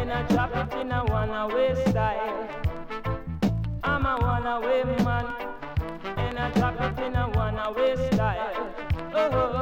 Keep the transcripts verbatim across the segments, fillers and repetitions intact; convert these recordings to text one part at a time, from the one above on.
and I drop it in a one-away style. I'm a one-away man, and I drop it in a one-away style. Oh,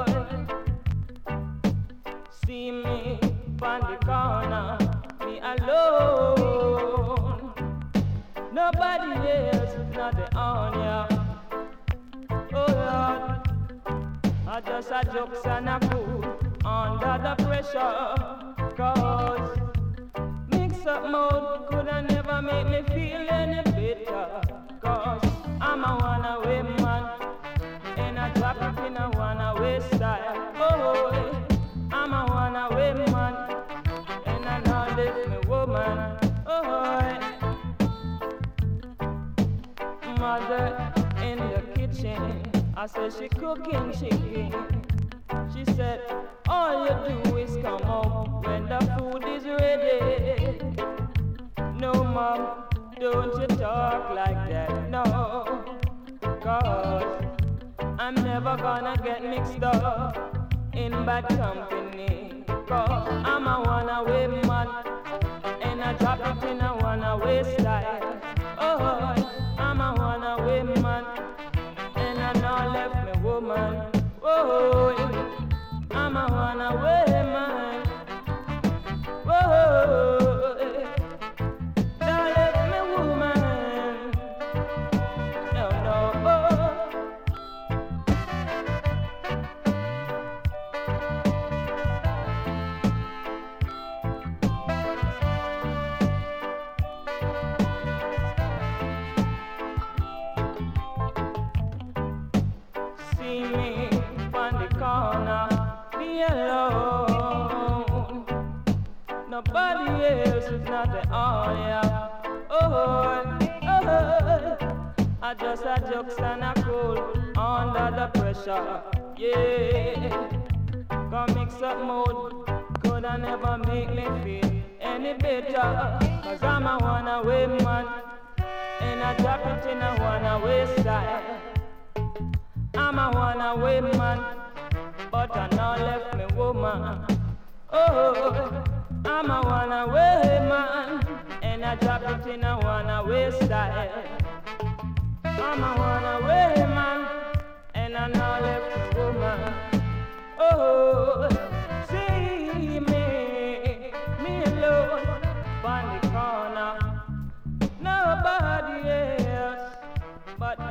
see me on the corner, me alone. Nobody else is not the owner. Oh Lord, I just a jokes and a fool under the pressure. Cause mix up mode coulda never make me feel any better. Cause I'm a one-away man, and I drop it in a one-away style. Oh, I'm a one-away man, and I know lift me woman. Oh, mother in the kitchen, I said she cooking chicken. She said, all you do is come home when the food is ready. No, mom, don't you talk like that, no. Cause I'm never gonna get mixed up in bad company. Cause I'm a one-away man, and I drop it in a one-away style. Oh, I'm a one-away man, and I know left me woman. Oh, I'm a one-away man. Oh, now left me woman. No, no, oh. See me on the corner, be alone. Nobody else is not the owner. Oh, oh, I just a jokes and a cool under the pressure. Yeah, come mix up mode, coulda never make me feel any better. Cause I'm a one-away man, and I drop it in a one-away style. I'm a one-away man, but I now left me woman. Oh, I'm a one-away man, and I drop it in a one-away style. I'm a one-away man, and I now left me woman. Oh, see me, me alone, on the corner. Nobody else but